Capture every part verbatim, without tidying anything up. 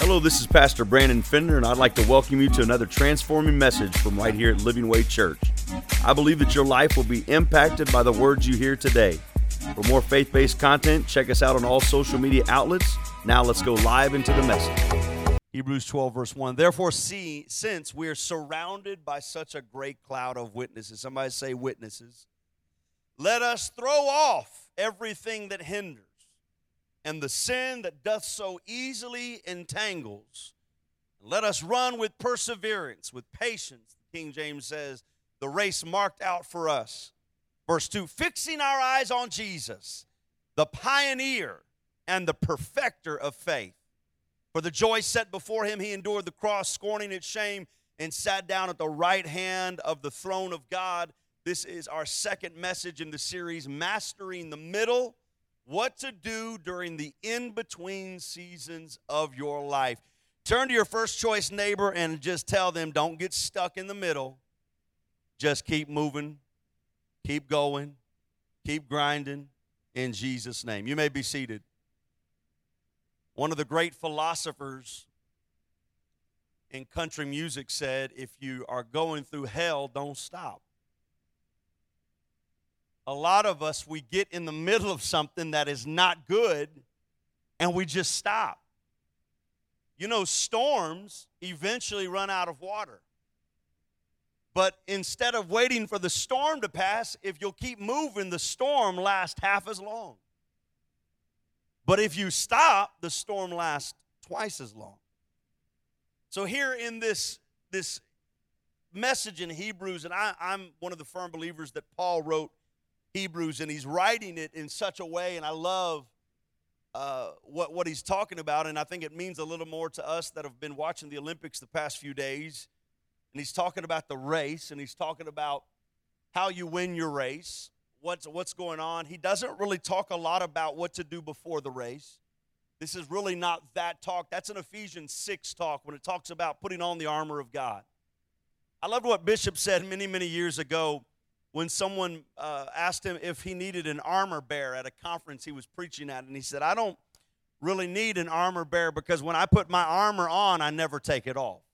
Hello, this is Pastor Brandon Fender, and I'd like to welcome you to another transforming message from right here at Living Way Church. I believe that your life will be impacted by the words you hear today. For more faith-based content, check us out on all social media outlets. Now let's go live into the message. Hebrews twelve, verse one. Therefore, see, since we are surrounded by such a great cloud of witnesses, somebody say witnesses, let us throw off everything that hinders and the sin that doth so easily entangles. Let us run with perseverance, with patience, the King James says, the race marked out for us. Verse two, fixing our eyes on Jesus, the pioneer and the perfecter of faith. For the joy set before him, he endured the cross, scorning its shame, and sat down at the right hand of the throne of God. This is our second message in the series, Mastering the Middle. What to do during the in-between seasons of your life. Turn to your first choice neighbor and just tell them, don't get stuck in the middle. Just keep moving, keep going, keep grinding in Jesus' name. You may be seated. One of the great philosophers in country music said, if you are going through hell, don't stop. A lot of us, we get in the middle of something that is not good, and we just stop. You know, storms eventually run out of water. But instead of waiting for the storm to pass, if you'll keep moving, the storm lasts half as long. But if you stop, the storm lasts twice as long. So here in this, this message in Hebrews, and I, I'm one of the firm believers that Paul wrote Hebrews, and he's writing it in such a way, and I love uh, what, what he's talking about, and I think it means a little more to us that have been watching the Olympics the past few days. And he's talking about the race, and he's talking about how you win your race, what's, what's going on. He doesn't really talk a lot about what to do before the race. This is really not that talk. That's an Ephesians six talk when it talks about putting on the armor of God. I loved what Bishop said many, many years ago when someone uh, asked him if he needed an armor bearer at a conference he was preaching at. And he said, I don't really need an armor bearer because when I put my armor on, I never take it off.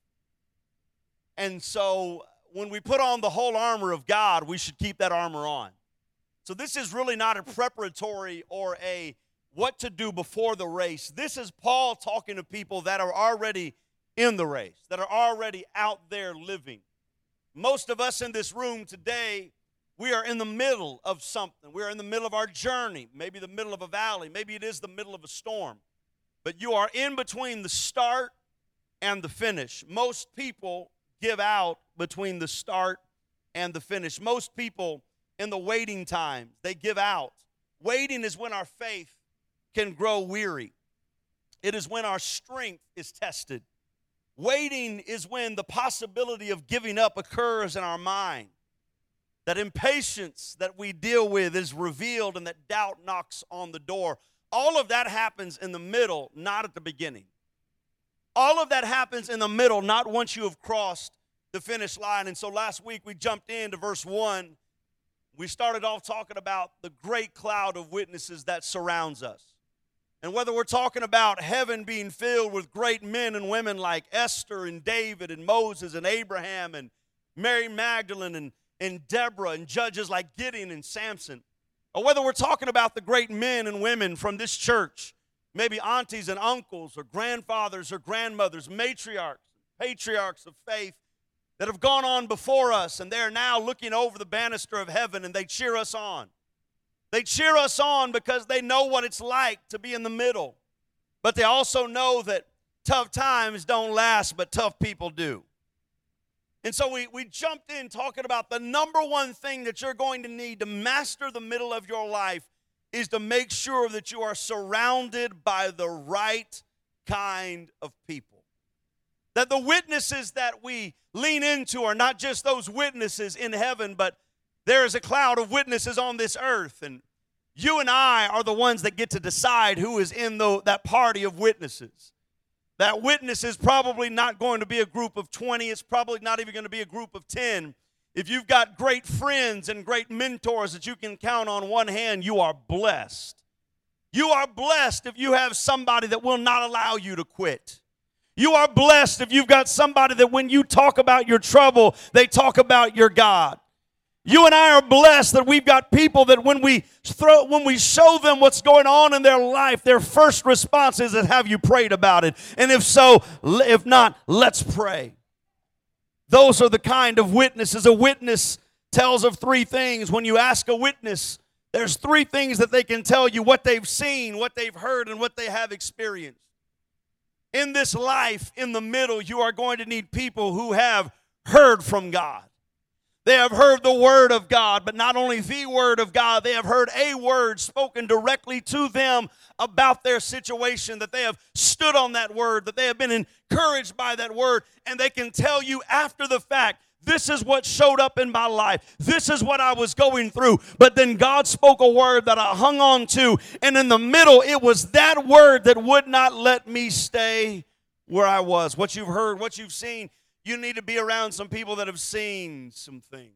And so when we put on the whole armor of God, we should keep that armor on. So this is really not a preparatory or a what to do before the race. This is Paul talking to people that are already in the race, that are already out there living. Most of us in this room today, we are in the middle of something. We are in the middle of our journey, maybe the middle of a valley. Maybe it is the middle of a storm. But you are in between the start and the finish. Most people give out between the start and the finish. Most people in the waiting times, they give out. Waiting is when our faith can grow weary. It is when our strength is tested. Waiting is when the possibility of giving up occurs in our mind. That impatience that we deal with is revealed and that doubt knocks on the door. All of that happens in the middle, not at the beginning. All of that happens in the middle, not once you have crossed the finish line. And so last week we jumped into verse one. We started off talking about the great cloud of witnesses that surrounds us. And whether we're talking about heaven being filled with great men and women like Esther and David and Moses and Abraham and Mary Magdalene and and Deborah and judges like Gideon and Samson, or whether we're talking about the great men and women from this church, maybe aunties and uncles or grandfathers or grandmothers, matriarchs, patriarchs of faith that have gone on before us, and they're now looking over the banister of heaven, and they cheer us on. They cheer us on because they know what it's like to be in the middle, but they also know that tough times don't last, but tough people do. And so we, we jumped in talking about the number one thing that you're going to need to master the middle of your life is to make sure that you are surrounded by the right kind of people. That the witnesses that we lean into are not just those witnesses in heaven, but there is a cloud of witnesses on this earth. And you and I are the ones that get to decide who is in the, that party of witnesses. That witness is probably not going to be a group of twenty. It's probably not even going to be a group of ten. If you've got great friends and great mentors that you can count on one hand, you are blessed. You are blessed if you have somebody that will not allow you to quit. You are blessed if you've got somebody that when you talk about your trouble, they talk about your God. You and I are blessed that we've got people that when we throw, when we show them what's going on in their life, their first response is, have you prayed about it? And if so, if not, let's pray. Those are the kind of witnesses. A witness tells of three things. When you ask a witness, there's three things that they can tell you: what they've seen, what they've heard, and what they have experienced. In this life, in the middle, you are going to need people who have heard from God. They have heard the word of God, but not only the word of God, they have heard a word spoken directly to them about their situation, that they have stood on that word, that they have been encouraged by that word, and they can tell you after the fact, this is what showed up in my life. This is what I was going through. But then God spoke a word that I hung on to, and in the middle, it was that word that would not let me stay where I was. What you've heard, what you've seen, you need to be around some people that have seen some things.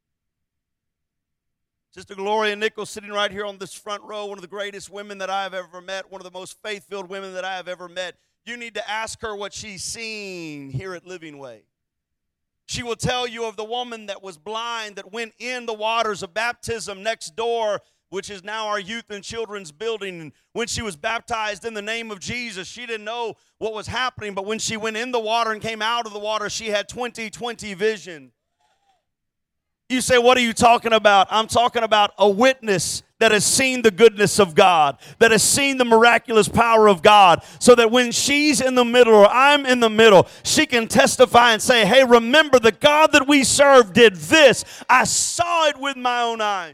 Sister Gloria Nichols, sitting right here on this front row, one of the greatest women that I have ever met, one of the most faith-filled women that I have ever met. You need to ask her what she's seen here at Living Way. She will tell you of the woman that was blind that went in the waters of baptism next door, which is now our youth and children's building. And when she was baptized in the name of Jesus, she didn't know what was happening. But when she went in the water and came out of the water, she had twenty twenty vision. You say, what are you talking about? I'm talking about a witness that has seen the goodness of God, that has seen the miraculous power of God, so that when she's in the middle or I'm in the middle, she can testify and say, hey, remember the God that we serve did this. I saw it with my own eyes.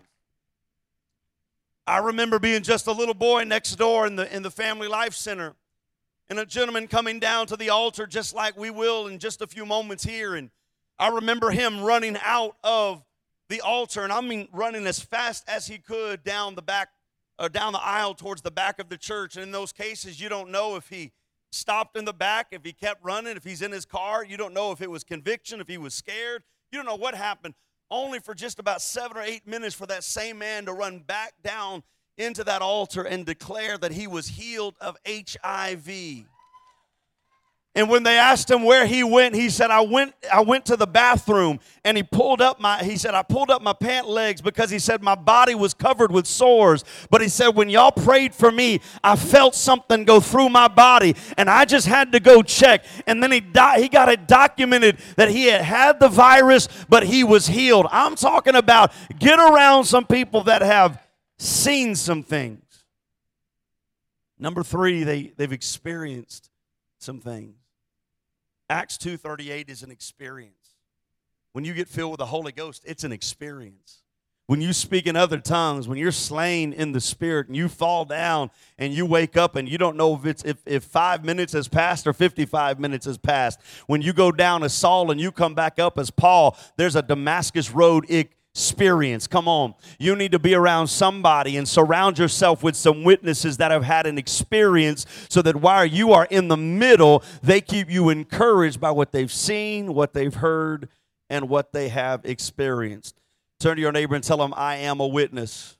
I remember being just a little boy next door in the, in the Family Life Center, and a gentleman coming down to the altar just like we will in just a few moments here, and I remember him running out of the altar, and I mean running as fast as he could down the back, or down the aisle towards the back of the church. And in those cases, you don't know if he stopped in the back, if he kept running, if he's in his car. You don't know if it was conviction, if he was scared. You don't know what happened. Only for just about seven or eight minutes for that same man to run back down into that altar and declare that he was healed of H I V. And when they asked him where he went, he said, I went I went to the bathroom, and he pulled up my, he said, I pulled up my pant legs because he said my body was covered with sores. But he said, when y'all prayed for me, I felt something go through my body, and I just had to go check. And then he di- he got it documented that he had had the virus, but he was healed. I'm talking about get around some people that have seen some things. Number three, they, they've experienced some things. Acts two thirty-eight is an experience. When you get filled with the Holy Ghost, it's an experience. When you speak in other tongues, when you're slain in the Spirit and you fall down and you wake up and you don't know if it's if, if five minutes has passed or fifty-five minutes has passed. When you go down as Saul and you come back up as Paul, there's a Damascus Road experience. Come on. You need to be around somebody and surround yourself with some witnesses that have had an experience, so that while you are in the middle, they keep you encouraged by what they've seen, what they've heard, and what they have experienced. Turn to your neighbor and tell them, I am a witness.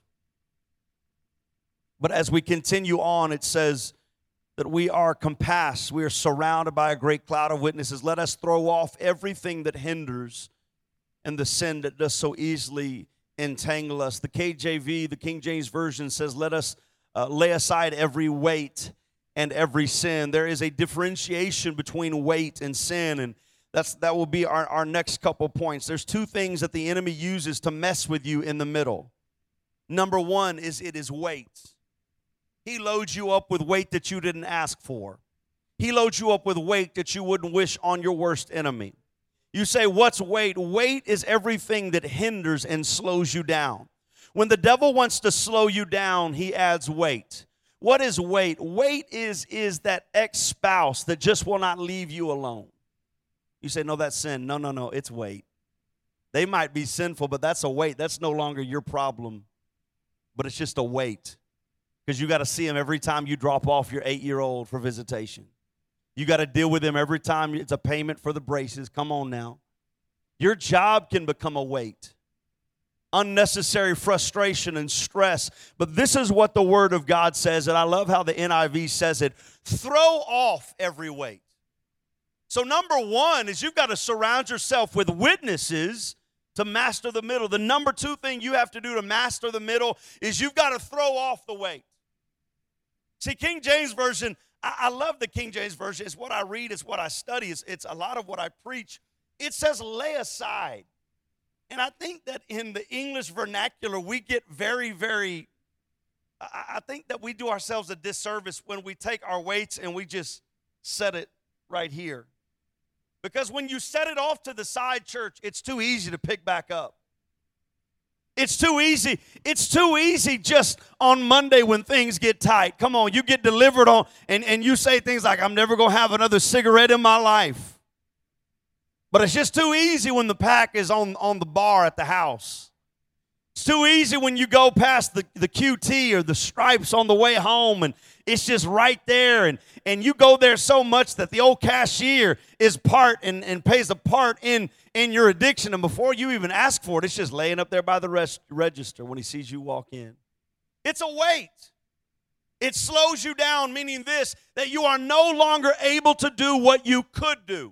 But as we continue on, it says that we are compassed. We are surrounded by a great cloud of witnesses. Let us throw off everything that hinders and the sin that does so easily entangle us. The K J V, the King James Version, says, let us uh, lay aside every weight and every sin. There is a differentiation between weight and sin, and that's that will be our, our next couple points. There's two things that the enemy uses to mess with you in the middle. Number one is it is weight. He loads you up with weight that you didn't ask for. He loads you up with weight that you wouldn't wish on your worst enemy. You say, what's weight? Weight is everything that hinders and slows you down. When the devil wants to slow you down, he adds weight. What is weight? Weight is, is that ex-spouse that just will not leave you alone. You say, no, that's sin. No, no, no, it's weight. They might be sinful, but that's a weight. That's no longer your problem, but it's just a weight. Because you got to see him every time you drop off your eight-year-old for visitation. You got to deal with him every time it's a payment for the braces. Come on now. Your job can become a weight. Unnecessary frustration and stress. But this is what the Word of God says, and I love how the N I V says it. Throw off every weight. So number one is you've got to surround yourself with witnesses to master the middle. The number two thing you have to do to master the middle is you've got to throw off the weight. See, King James Version, I, I love the King James Version. It's what I read. It's what I study. It's, it's a lot of what I preach. It says lay aside. And I think that in the English vernacular, we get very, very, I, I think that we do ourselves a disservice when we take our weights and we just set it right here. Because when you set it off to the side, church, it's too easy to pick back up. It's too easy. It's too easy just on Monday when things get tight. Come on, you get delivered on, and, and you say things like, I'm never going to have another cigarette in my life. But it's just too easy when the pack is on, on the bar at the house. It's too easy when you go past the, the Q T or the Stripes on the way home, and it's just right there, and, and you go there so much that the old cashier is part and, and pays a part in, in your addiction, and before you even ask for it, it's just laying up there by the rest, register when he sees you walk in. It's a weight. It slows you down, meaning this, that you are no longer able to do what you could do.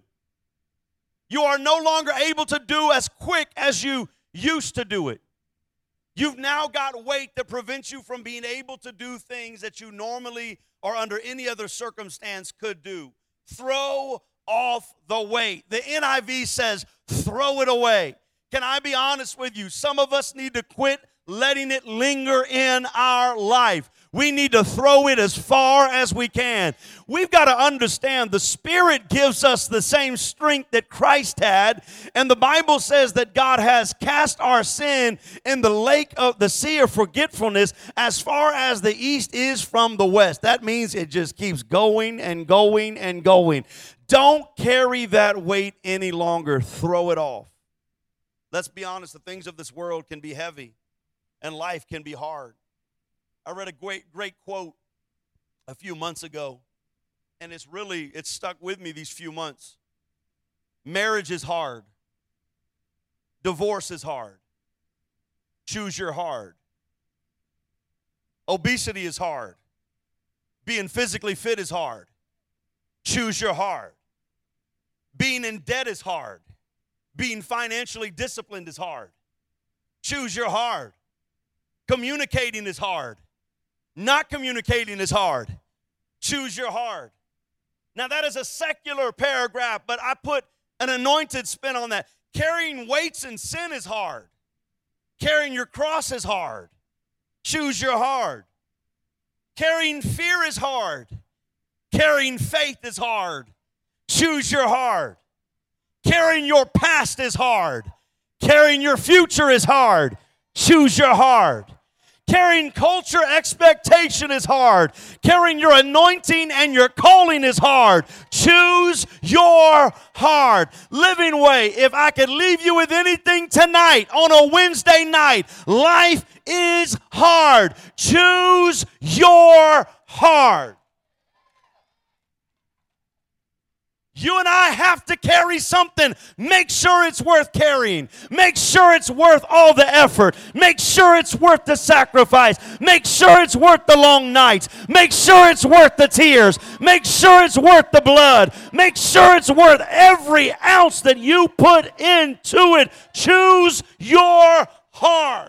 You are no longer able to do as quick as you used to do it. You've now got weight that prevents you from being able to do things that you normally or under any other circumstance could do. Throw off the weight. The N I V says, throw it away. Can I be honest with you? Some of us need to quit letting it linger in our life. We need to throw it as far as we can. We've got to understand the Spirit gives us the same strength that Christ had. And the Bible says that God has cast our sin in the lake of the sea of forgetfulness as far as the east is from the west. That means it just keeps going and going and going. Don't carry that weight any longer. Throw it off. Let's be honest, the things of this world can be heavy and life can be hard. I read a great, great quote a few months ago, and it's really, it's stuck with me these few months. Marriage is hard. Divorce is hard. Choose your hard. Obesity is hard. Being physically fit is hard. Choose your hard. Being in debt is hard. Being financially disciplined is hard. Choose your hard. Communicating is hard. Not communicating is hard. Choose your hard. Now, that is a secular paragraph, but I put an anointed spin on that. Carrying weights and sin is hard. Carrying your cross is hard. Choose your hard. Carrying fear is hard. Carrying faith is hard. Choose your hard. Carrying your past is hard. Carrying your future is hard. Choose your hard. Carrying culture expectation is hard. Carrying your anointing and your calling is hard. Choose your hard. Living Way, if I could leave you with anything tonight on a Wednesday night, life is hard. Choose your hard. You and I have to carry something. Make sure it's worth carrying. Make sure it's worth all the effort. Make sure it's worth the sacrifice. Make sure it's worth the long nights. Make sure it's worth the tears. Make sure it's worth the blood. Make sure it's worth every ounce that you put into it. Choose your heart.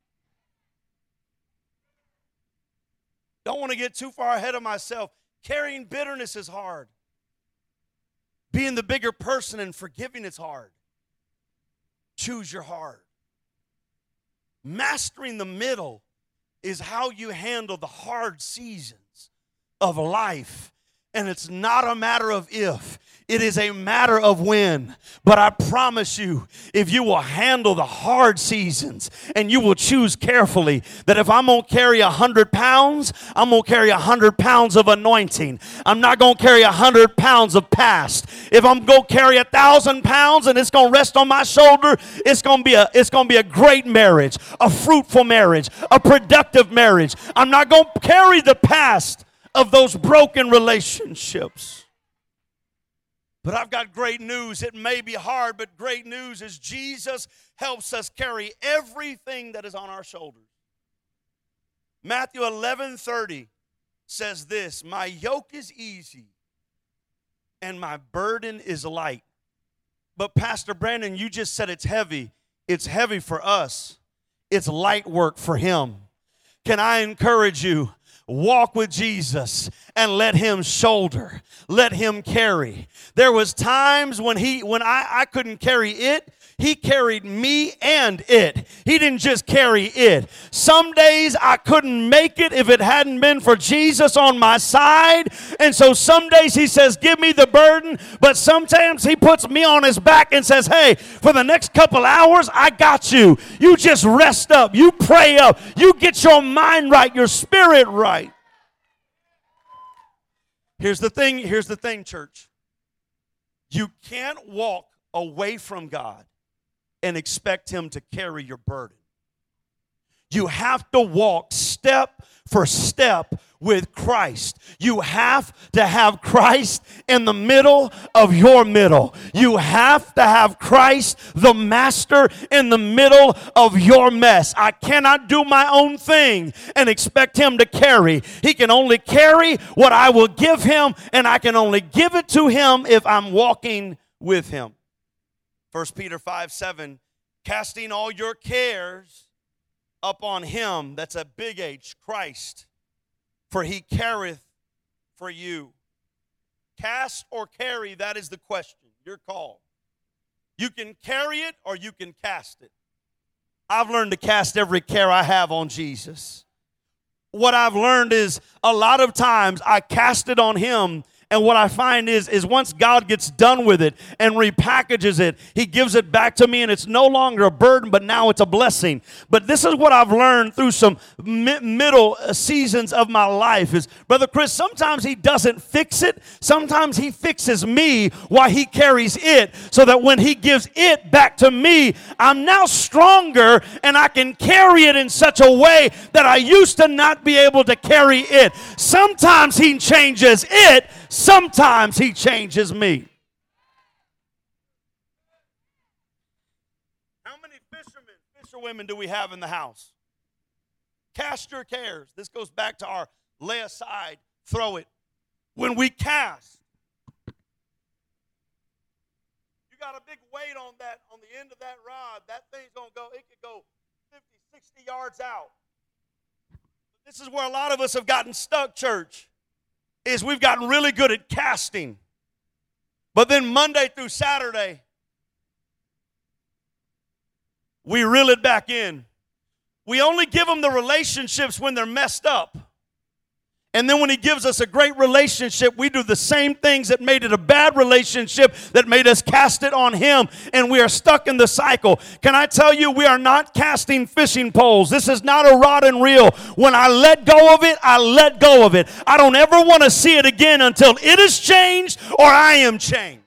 Don't want to get too far ahead of myself. Carrying bitterness is hard. Being the bigger person and forgiving is hard. Choose your heart. Mastering the middle is how you handle the hard seasons of life. And it's not a matter of if. It is a matter of when. But I promise you, if you will handle the hard seasons and you will choose carefully that if I'm going to carry a hundred pounds, I'm going to carry a hundred pounds of anointing. I'm not going to carry a hundred pounds of past. If I'm going to carry a thousand pounds and it's going to rest on my shoulder, it's going to be a, it's going to be a great marriage, a fruitful marriage, a productive marriage. I'm not going to carry the past of those broken relationships. But I've got great news. It may be hard, but great news is Jesus helps us carry everything that is on our shoulders. Matthew eleven thirty says this, my yoke is easy and my burden is light. But Pastor Brandon, you just said it's heavy. It's heavy for us. It's light work for him. Can I encourage you? Walk with Jesus and let him shoulder, let him carry. There was times when he, when I, I couldn't carry it. He carried me and it. He didn't just carry it. Some days I couldn't make it if it hadn't been for Jesus on my side. And so some days he says, give me the burden. But sometimes he puts me on his back and says, hey, for the next couple hours, I got you. You just rest up. You pray up. You get your mind right, your spirit right. Here's the thing, here's the thing, church. You can't walk away from God and expect him to carry your burden. You have to walk step for step with Christ. You have to have Christ in the middle of your middle. You have to have Christ, the master, in the middle of your mess. I cannot do my own thing and expect him to carry. He can only carry what I will give him, and I can only give it to him if I'm walking with him. First Peter five seven, casting all your cares upon him, that's a big H, Christ, for he careth for you. Cast or carry, that is the question. Your call. You can carry it or you can cast it. I've learned to cast every care I have on Jesus. What I've learned is a lot of times I cast it on him. And what I find is, is once God gets done with it and repackages it, he gives it back to me, and it's no longer a burden, but now it's a blessing. But this is what I've learned through some mi- middle seasons of my life is, Brother Chris, sometimes he doesn't fix it. Sometimes he fixes me while he carries it, so that when he gives it back to me, I'm now stronger and I can carry it in such a way that I used to not be able to carry it. Sometimes he changes it. Sometimes he changes me. How many fishermen, fisherwomen do we have in the house? Cast your cares. This goes back to our lay aside, throw it. When we cast, you got a big weight on that, on the end of that rod. That thing's going to go, it could go fifty, sixty yards out. This is where a lot of us have gotten stuck, church. Is we've gotten really good at casting. But then Monday through Saturday, we reel it back in. We only give them the relationships when they're messed up. And then when he gives us a great relationship, we do the same things that made it a bad relationship that made us cast it on him. And we are stuck in the cycle. Can I tell you, we are not casting fishing poles. This is not a rod and reel. When I let go of it, I let go of it. I don't ever want to see it again until it is changed or I am changed.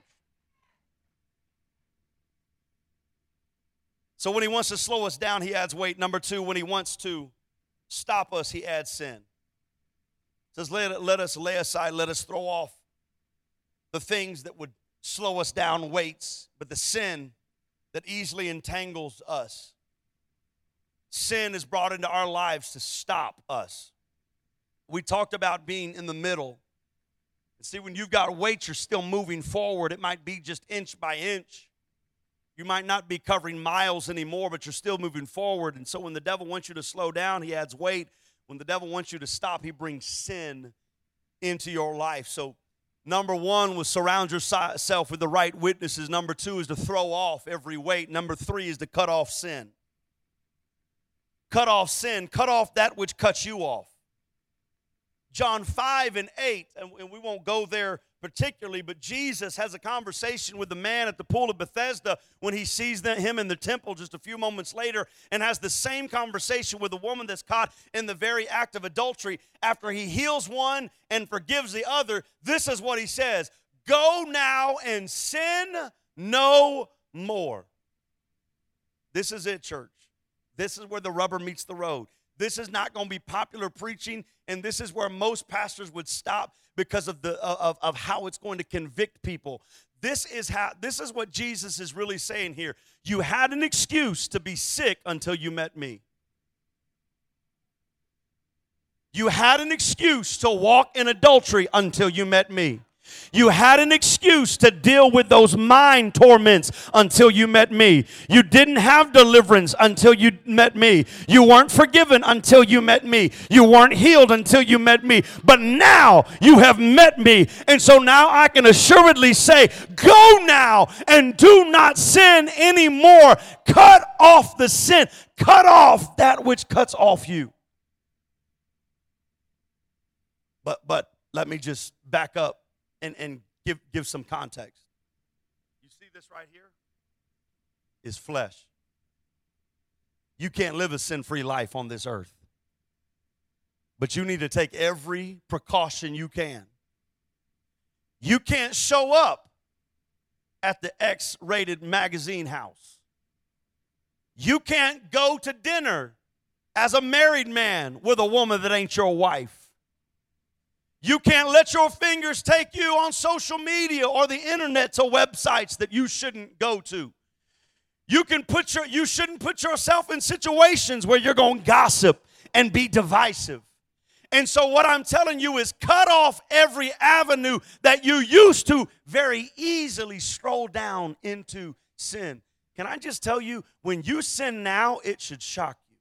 So when he wants to slow us down, he adds weight. Number two, when he wants to stop us, he adds sin. It says, let, let us lay aside, let us throw off the things that would slow us down, weights, but the sin that easily entangles us. Sin is brought into our lives to stop us. We talked about being in the middle. See, when you've got weights, you're still moving forward. It might be just inch by inch. You might not be covering miles anymore, but you're still moving forward. And so when the devil wants you to slow down, he adds weight. When the devil wants you to stop, he brings sin into your life. So number one was surround yourself with the right witnesses. Number two is to throw off every weight. Number three is to cut off sin. Cut off sin. Cut off that which cuts you off. John five and eight, and we won't go there particularly, but Jesus has a conversation with the man at the pool of Bethesda when he sees him in the temple just a few moments later, and has the same conversation with a woman that's caught in the very act of adultery. After he heals one and forgives the other, this is what he says: go now and sin no more. This is it, church. This is where the rubber meets the road. This is not going to be popular preaching, and this is where most pastors would stop because of the of, of how it's going to convict people. This is how this is what Jesus is really saying here. You had an excuse to be sick until you met me. You had an excuse to walk in adultery until you met me. You had an excuse to deal with those mind torments until you met me. You didn't have deliverance until you met me. You weren't forgiven until you met me. You weren't healed until you met me. But now you have met me. And so now I can assuredly say, go now and do not sin anymore. Cut off the sin. Cut off that which cuts off you. But but let me just back up. And, and give, give some context. You see this right here? Is flesh. You can't live a sin-free life on this earth. But you need to take every precaution you can. You can't show up at the X-rated magazine house. You can't go to dinner as a married man with a woman that ain't your wife. You can't let your fingers take you on social media or the internet to websites that you shouldn't go to. You can put your you shouldn't put yourself in situations where you're going to gossip and be divisive. And so what I'm telling you is cut off every avenue that you used to very easily stroll down into sin. Can I just tell you, when you sin now, it should shock you.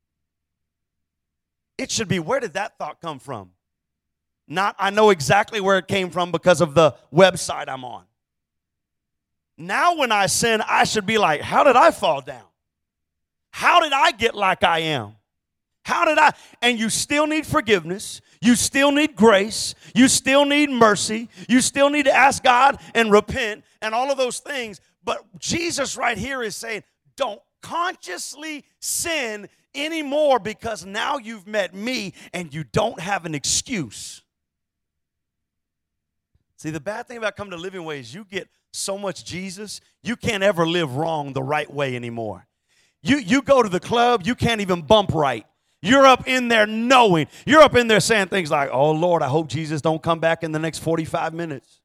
It should be, where did that thought come from? Not, I know exactly where it came from because of the website I'm on. Now when I sin, I should be like, how did I fall down? How did I get like I am? How did I? And you still need forgiveness. You still need grace. You still need mercy. You still need to ask God and repent and all of those things. But Jesus right here is saying, don't consciously sin anymore, because now you've met me and you don't have an excuse. See, the bad thing about coming to Living Way is you get so much Jesus, you can't ever live wrong the right way anymore. You, you go to the club, you can't even bump right. You're up in there knowing. You're up in there saying things like, oh, Lord, I hope Jesus don't come back in the next forty-five minutes.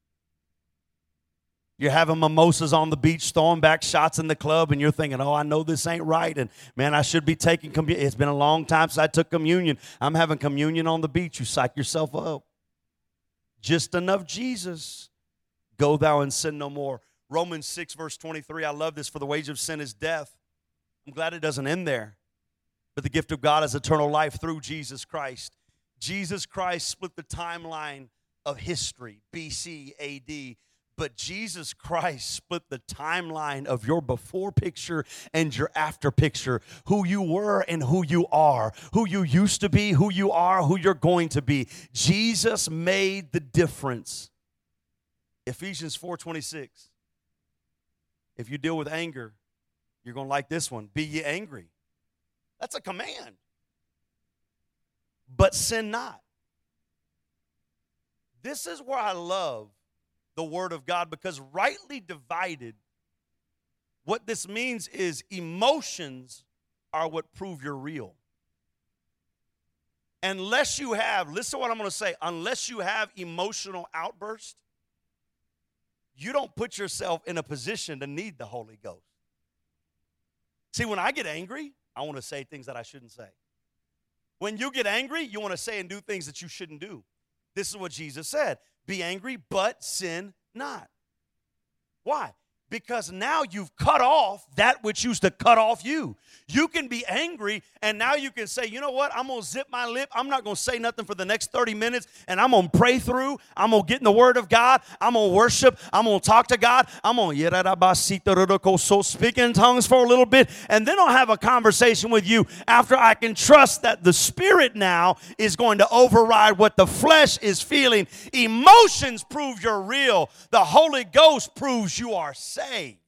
You're having mimosas on the beach, throwing back shots in the club, and you're thinking, oh, I know this ain't right, and, man, I should be taking communion. It's been a long time since I took communion. I'm having communion on the beach. You psych yourself up. Just enough Jesus. Go thou and sin no more. Romans six, verse twenty-three, I love this. For the wage of sin is death. I'm glad it doesn't end there. But the gift of God is eternal life through Jesus Christ. Jesus Christ split the timeline of history, B C, A D. But Jesus Christ split the timeline of your before picture and your after picture. Who you were and who you are. Who you used to be, who you are, who you're going to be. Jesus made the difference. Ephesians four twenty-six. If you deal with anger, you're going to like this one. Be ye angry. That's a command. But sin not. This is where I love the Word of God, because rightly divided, what this means is emotions are what prove you're real. Unless you have, listen to what I'm going to say, unless you have emotional outbursts, you don't put yourself in a position to need the Holy Ghost. See, when I get angry, I want to say things that I shouldn't say. When you get angry, you want to say and do things that you shouldn't do. This is what Jesus said. Be angry, but sin not. Why? Because now you've cut off that which used to cut off you. You can be angry, and now you can say, you know what? I'm going to zip my lip. I'm not going to say nothing for the next thirty minutes, and I'm going to pray through. I'm going to get in the Word of God. I'm going to worship. I'm going to talk to God. I'm going to speak in tongues for a little bit, and then I'll have a conversation with you after I can trust that the Spirit now is going to override what the flesh is feeling. Emotions prove you're real. The Holy Ghost proves you are saved. Saved.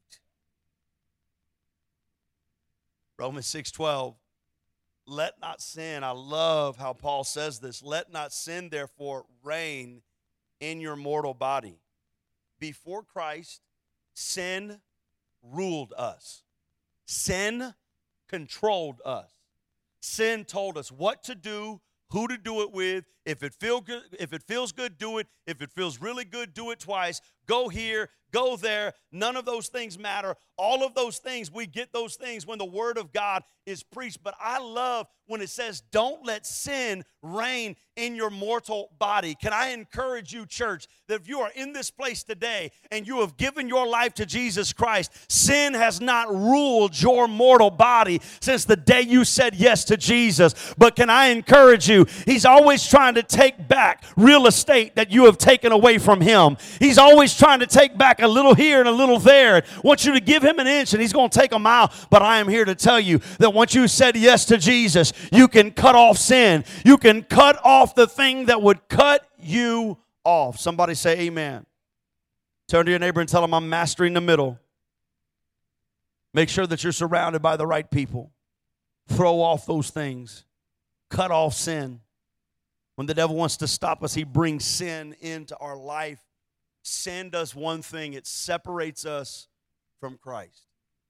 Romans six twelve, let not sin, I love how Paul says this, let not sin therefore reign in your mortal body. Before Christ, sin ruled us. Sin controlled us. Sin told us what to do, who to do it with. If it feel good, if it feels good, do it. If it feels really good, do it twice. Go here, go there. None of those things matter. All of those things, we get those things when the Word of God is preached. But I love when it says, don't let sin reign in your mortal body. Can I encourage you, church, that if you are in this place today and you have given your life to Jesus Christ, sin has not ruled your mortal body since the day you said yes to Jesus. But can I encourage you, He's always trying to take back real estate that you have taken away from Him. He's always trying to take back a little here and a little there. I want you to give Him an inch and He's going to take a mile. But I am here to tell you that once you said yes to Jesus, you can cut off sin. You can cut off the thing that would cut you off. Somebody say amen. Turn to your neighbor and tell them, I'm mastering the middle. Make sure that you're surrounded by the right people. Throw off those things. Cut off sin. When the devil wants to stop us, he brings sin into our life. Sin does one thing. It separates us from Christ.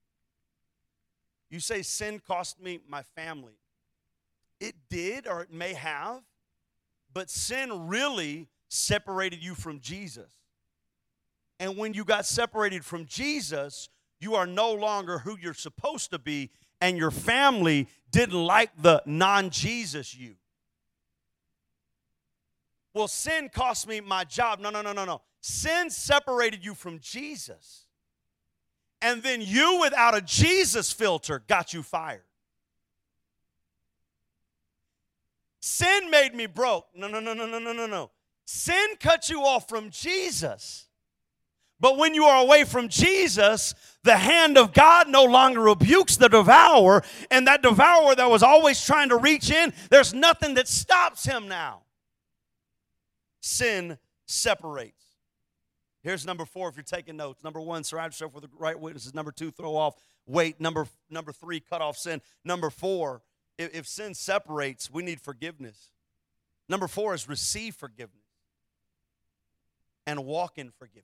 You say sin cost me my family. It did, or it may have, but sin really separated you from Jesus. And when you got separated from Jesus, you are no longer who you're supposed to be, and your family didn't like the non-Jesus you. Well, sin cost me my job. No, no, no, no, no. Sin separated you from Jesus. And then you, without a Jesus filter, got you fired. Sin made me broke. No, no, no, no, no, no, no, no. Sin cut you off from Jesus. But when you are away from Jesus, the hand of God no longer rebukes the devourer. And that devourer that was always trying to reach in, there's nothing that stops him now. Sin separates. Here's number four if you're taking notes. Number one, surround yourself with the right witnesses. Number two, throw off weight. Number, number three, cut off sin. Number four, if, if sin separates, we need forgiveness. Number four is receive forgiveness and walk in forgiveness.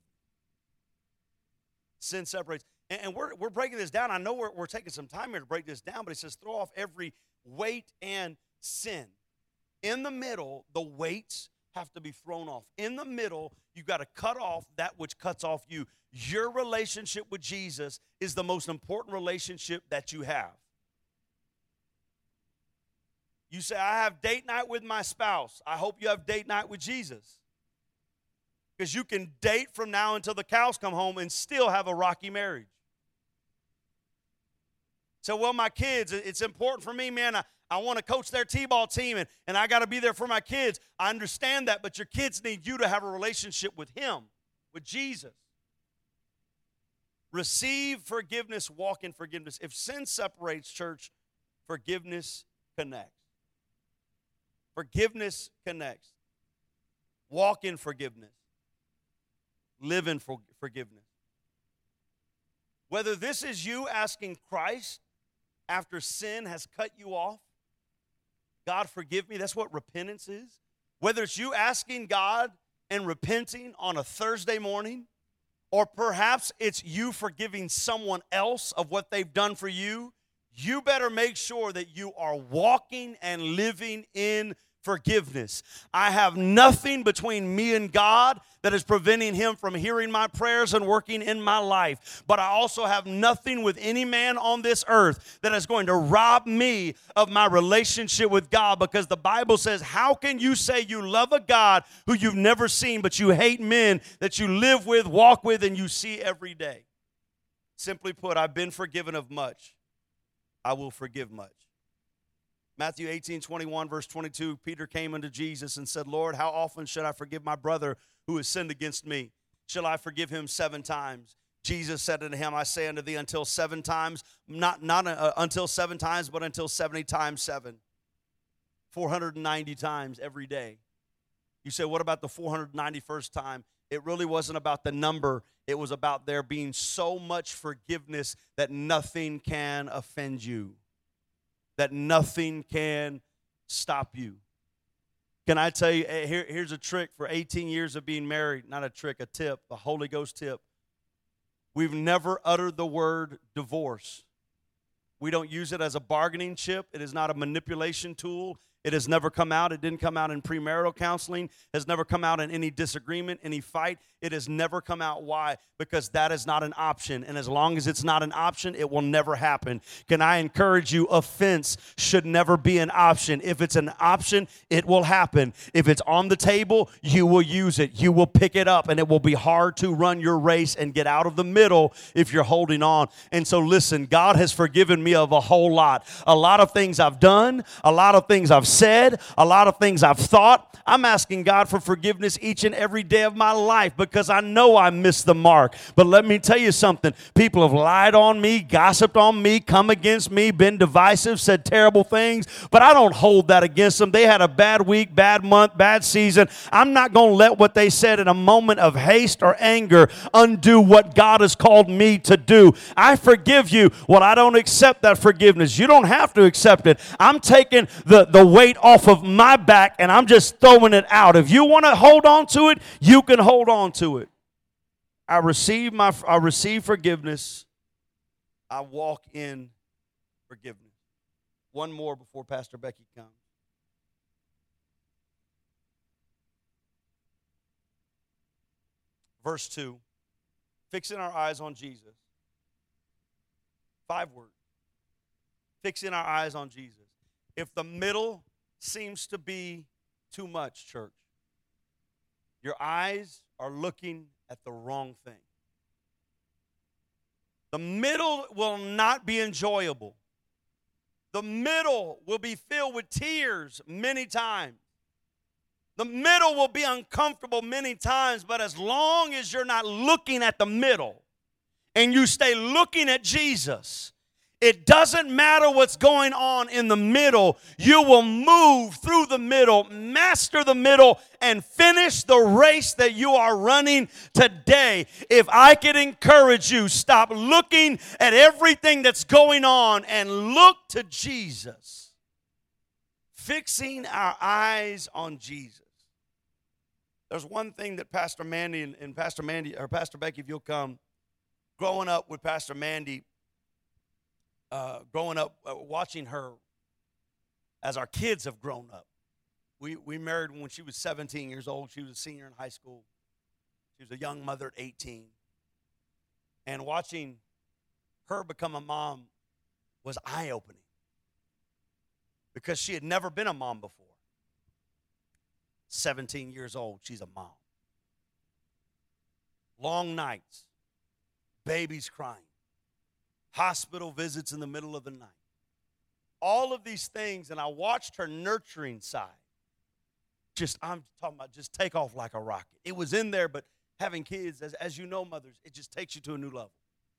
Sin separates. And, and we're, we're breaking this down. I know we're, we're taking some time here to break this down, but it says throw off every weight and sin. In the middle, the weights have to be thrown off. In the middle, you've got to cut off that which cuts off you. Your relationship with Jesus is the most important relationship that you have. You say, I have date night with my spouse. I hope you have date night with Jesus. Because you can date from now until the cows come home and still have a rocky marriage. So, well, my kids, it's important for me, man. I, I want to coach their T-ball team, and, and I got to be there for my kids. I understand that, but your kids need you to have a relationship with Him, with Jesus. Receive forgiveness, walk in forgiveness. If sin separates, church, forgiveness connects. Forgiveness connects. Walk in forgiveness. Live in for, forgiveness. Whether this is you asking Christ after sin has cut you off, God forgive me, that's what repentance is. Whether it's you asking God and repenting on a Thursday morning, or perhaps it's you forgiving someone else of what they've done for you, you better make sure that you are walking and living in forgiveness. I have nothing between me and God that is preventing Him from hearing my prayers and working in my life. But I also have nothing with any man on this earth that is going to rob me of my relationship with God, because the Bible says, how can you say you love a God who you've never seen, but you hate men that you live with, walk with, and you see every day? Simply put, I've been forgiven of much. I will forgive much. Matthew eighteen, twenty-one, verse twenty-two, Peter came unto Jesus and said, Lord, how often should I forgive my brother who has sinned against me? Shall I forgive him seven times? Jesus said unto him, I say unto thee, until seven times, not, not uh, until seven times, but until seventy times seven. four hundred ninety times every day. You say, what about the four hundred ninety-first time? It really wasn't about the number. It was about there being so much forgiveness that nothing can offend you, that nothing can stop you. Can I tell you, here, here's a trick for eighteen years of being married. Not a trick, a tip, a Holy Ghost tip. We've never uttered the word divorce. We don't use it as a bargaining chip. It is not a manipulation tool. It has never come out. It didn't come out in premarital counseling. Has never come out in any disagreement, any fight. It has never come out. Why? Because that is not an option. And as long as it's not an option, it will never happen. Can I encourage you? Offense should never be an option. If it's an option, it will happen. If it's on the table, you will use it. You will pick it up, and it will be hard to run your race and get out of the middle if you're holding on. And so listen, God has forgiven me of a whole lot. A lot of things I've done, a lot of things I've said, a lot of things I've thought. I'm asking God for forgiveness each and every day of my life because I know I missed the mark. But let me tell you something. People have lied on me, gossiped on me, come against me, been divisive, said terrible things, but I don't hold that against them. They had a bad week, bad month, bad season. I'm not going to let what they said in a moment of haste or anger undo what God has called me to do. I forgive you. Well, I don't accept that forgiveness. You don't have to accept it. I'm taking the, the weight off of my back and I'm just throwing it out. If you want to hold on to it, you can hold on to it. I receive my I receive forgiveness. I walk in forgiveness. One more before Pastor Becky comes. Verse two, fixing our eyes on Jesus. Five words. Fixing our eyes on Jesus. If the middle seems to be too much, church, your eyes are looking at the wrong thing. The middle will not be enjoyable. The middle will be filled with tears many times. The middle will be uncomfortable many times, but as long as you're not looking at the middle and you stay looking at Jesus, it doesn't matter what's going on in the middle. You will move through the middle, master the middle, and finish the race that you are running today. If I could encourage you, stop looking at everything that's going on and look to Jesus. Fixing our eyes on Jesus. There's one thing that Pastor Mandy and, and Pastor Mandy, or Pastor Becky, if you'll come, growing up with Pastor Mandy, Uh, growing up, uh, watching her as our kids have grown up. We we married when she was seventeen years old. She was a senior in high school. She was a young mother at eighteen. And watching her become a mom was eye-opening because she had never been a mom before. seventeen years old, she's a mom. Long nights, babies crying. Hospital visits in the middle of the night. All of these things, and I watched her nurturing side. Just, I'm talking about just take off like a rocket. It was in there, but having kids, as, as you know, mothers, it just takes you to a new level.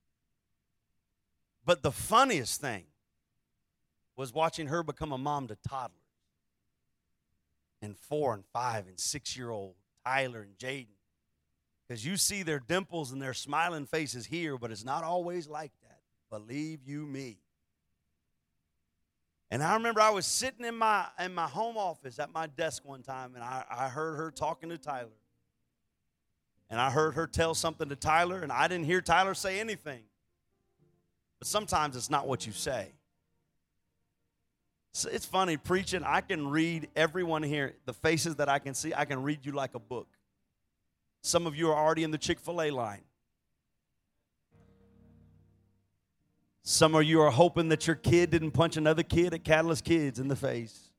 But the funniest thing was watching her become a mom to toddlers. And four and five and six-year-old Tyler and Jaden. Because you see their dimples and their smiling faces here, but it's not always like that. Believe you me. And I remember I was sitting in my in my home office at my desk one time, and I, I heard her talking to Tyler. And I heard her tell something to Tyler, and I didn't hear Tyler say anything. But sometimes it's not what you say. So it's funny, preaching, I can read everyone here, the faces that I can see, I can read you like a book. Some of you are already in the Chick-fil-A line. Some of you are hoping that your kid didn't punch another kid at Catalyst Kids in the face.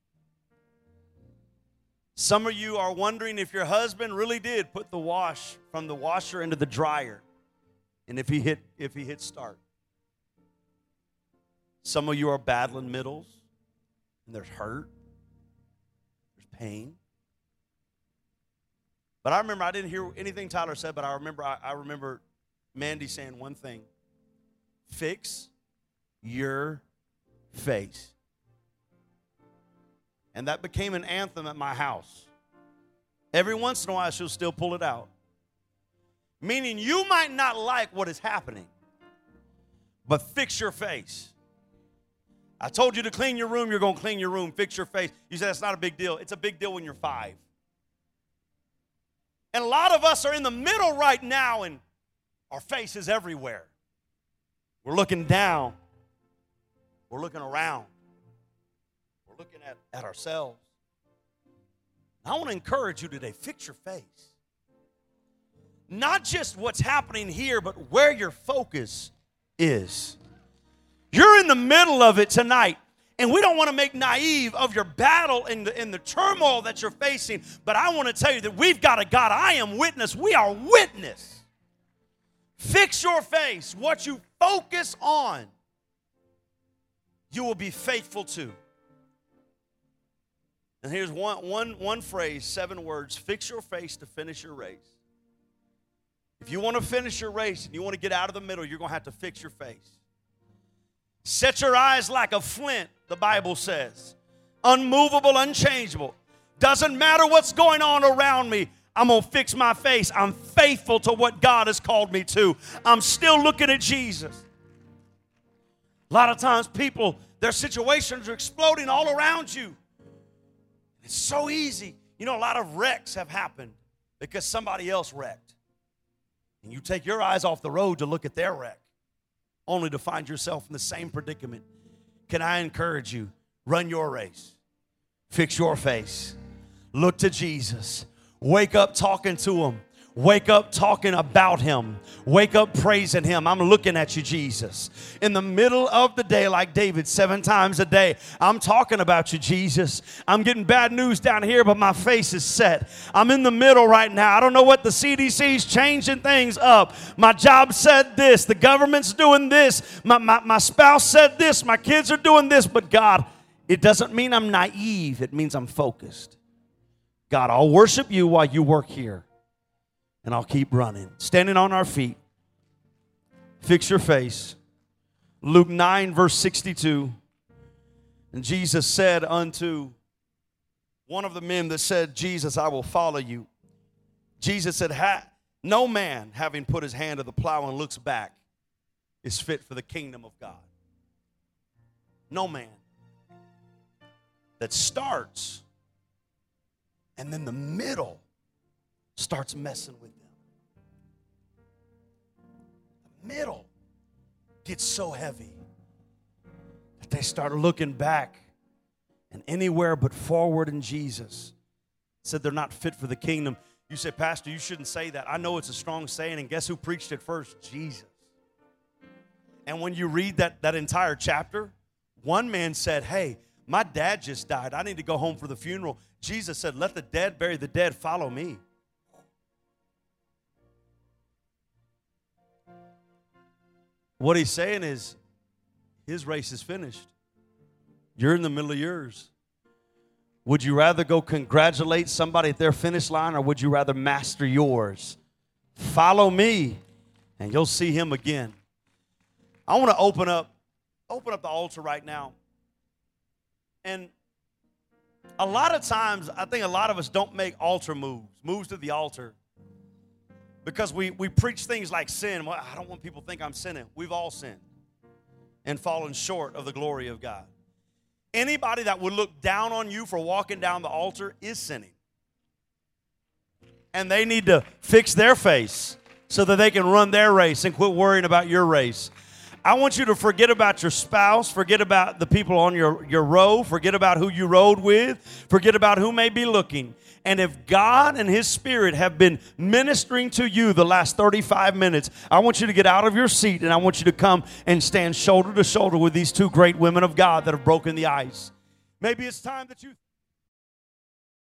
Some of you are wondering if your husband really did put the wash from the washer into the dryer and if he hit if he hit start. Some of you are battling middles and there's hurt, there's pain. But I remember I didn't hear anything Tyler said, but I remember I, I remember Mandy saying one thing. Fix your face. And that became an anthem at my house. Every once in a while, she'll still pull it out. Meaning you might not like what is happening, but fix your face. I told you to clean your room, you're going to clean your room. Fix your face. You say that's not a big deal. It's a big deal when you're five. And a lot of us are in the middle right now, and our face is everywhere. We're looking down. We're looking around. We're looking at, at ourselves. I want to encourage you today, fix your face. Not just what's happening here, but where your focus is. You're in the middle of it tonight, and we don't want to make naive of your battle and the, and the turmoil that you're facing, but I want to tell you that we've got a God. I am witness. We are witness. Fix your face. What you focus on, you will be faithful to. And here's one, one, one phrase, seven words. Fix your face to finish your race. If you want to finish your race and you want to get out of the middle, you're going to have to fix your face. Set your eyes like a flint, the Bible says. Unmovable, unchangeable. Doesn't matter what's going on around me. I'm going to fix my face. I'm faithful to what God has called me to. I'm still looking at Jesus. A lot of times people, their situations are exploding all around you. It's so easy. You know, a lot of wrecks have happened because somebody else wrecked. And you take your eyes off the road to look at their wreck, only to find yourself in the same predicament. Can I encourage you? Run your race. Fix your face. Look to Jesus. Wake up talking to Him. Wake up talking about Him. Wake up praising Him. I'm looking at you, Jesus. In the middle of the day, like David, seven times a day, I'm talking about you, Jesus. I'm getting bad news down here, but my face is set. I'm in the middle right now. I don't know what the C D C's changing things up. My job said this. The government's doing this. My, my, my spouse said this. My kids are doing this. But God, it doesn't mean I'm naive. It means I'm focused. God, I'll worship you while you work here. And I'll keep running. Standing on our feet. Fix your face. Luke nine, verse sixty-two. And Jesus said unto one of the men that said, Jesus, I will follow you. Jesus said, ha, no man, having put his hand to the plow and looks back, is fit for the kingdom of God. No man. That starts, and then the middle starts messing with them. The middle gets so heavy that they start looking back and anywhere but forward in Jesus. Said they're not fit for the kingdom. You say, Pastor, you shouldn't say that. I know it's a strong saying, and guess who preached it first? Jesus. And when you read that, that entire chapter, one man said, hey, my dad just died. I need to go home for the funeral. Jesus said, let the dead bury the dead. Follow me. What he's saying is, his race is finished. You're in the middle of yours. Would you rather go congratulate somebody at their finish line, or would you rather master yours? Follow me, and you'll see him again. I want to open up, open up the altar right now. And a lot of times, I think a lot of us don't make altar moves, moves to the altar. Because we, we preach things like sin. Well, I don't want people to think I'm sinning. We've all sinned and fallen short of the glory of God. Anybody that would look down on you for walking down the altar is sinning. And they need to fix their face so that they can run their race and quit worrying about your race. I want you to forget about your spouse, forget about the people on your, your row, forget about who you rode with, forget about who may be looking. And if God and His Spirit have been ministering to you the last thirty-five minutes, I want you to get out of your seat and I want you to come and stand shoulder to shoulder with these two great women of God that have broken the ice. Maybe it's time that you...